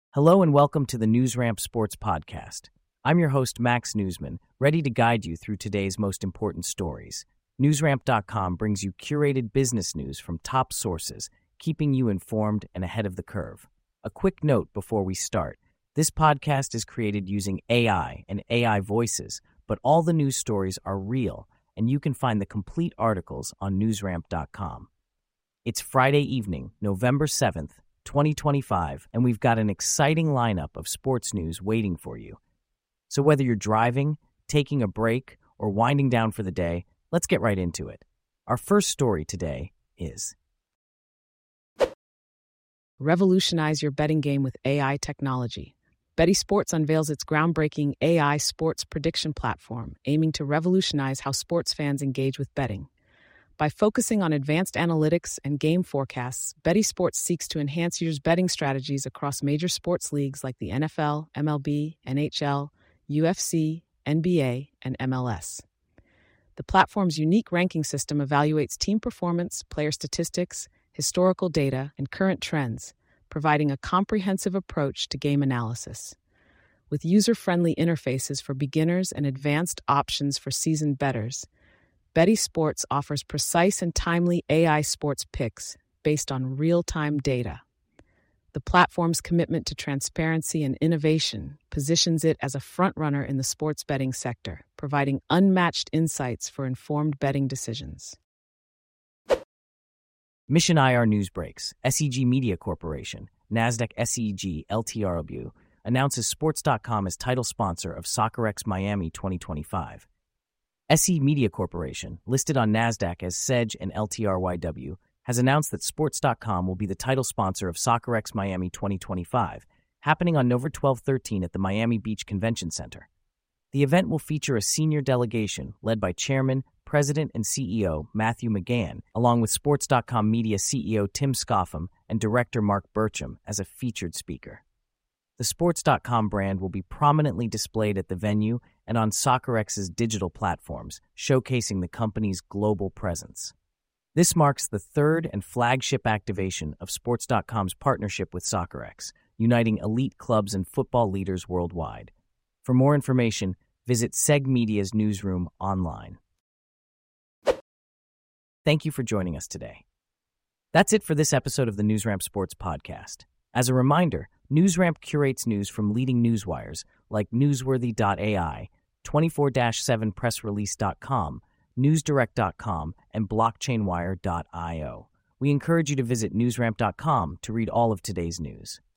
Hello and welcome to the NewsRamp Sports Podcast. I'm your host, Max Newsman, ready to guide you through today's most important stories. NewsRamp.com brings you curated business news from top sources, keeping you informed and ahead of the curve. A quick note before we start. This podcast is created using AI and AI voices, but all the news stories are real, and you can find the complete articles on NewsRamp.com. It's Friday evening, November 7th, 2025, and we've got an exciting lineup of sports news waiting for you. So whether you're driving, taking a break, or winding down for the day, let's get right into it. Our first story today is: revolutionize your betting game with AI technology. Betty Sports unveils its groundbreaking AI sports prediction platform, aiming to revolutionize how sports fans engage with betting. By focusing on advanced analytics and game forecasts, Betty Sports seeks to enhance users' betting strategies across major sports leagues like the NFL, MLB, NHL, UFC, NBA, and MLS. The platform's unique ranking system evaluates team performance, player statistics, historical data, and current trends, providing a comprehensive approach to game analysis. With user-friendly interfaces for beginners and advanced options for seasoned bettors, Betty Sports offers precise and timely AI sports picks based on real-time data. The platform's commitment to transparency and innovation positions it as a front-runner in the sports betting sector, providing unmatched insights for informed betting decisions. Mission IR News Breaks. SEG Media Corporation, Nasdaq SEG LTRW, announces Sports.com as title sponsor of SoccerX Miami 2025. SE Media Corporation, listed on Nasdaq as SEG and LTRYW, has announced that Sports.com will be the title sponsor of SoccerX Miami 2025, happening on November 12-13 at the Miami Beach Convention Center. The event will feature a senior delegation led by Chairman, President, and CEO Matthew McGann, along with Sports.com Media CEO Tim Scoffham and Director Mark Burcham as a featured speaker. The Sports.com brand will be prominently displayed at the venue and on SoccerX's digital platforms, showcasing the company's global presence. This marks the third and flagship activation of Sports.com's partnership with SoccerX, uniting elite clubs and football leaders worldwide. For more information, visit SEG Media's newsroom online. Thank you for joining us today. That's it for this episode of the NewsRamp Sports Podcast. As a reminder, NewsRamp curates news from leading newswires like Newsworthy.ai, 24-7pressrelease.com, NewsDirect.com, and BlockchainWire.io. We encourage you to visit NewsRamp.com to read all of today's news.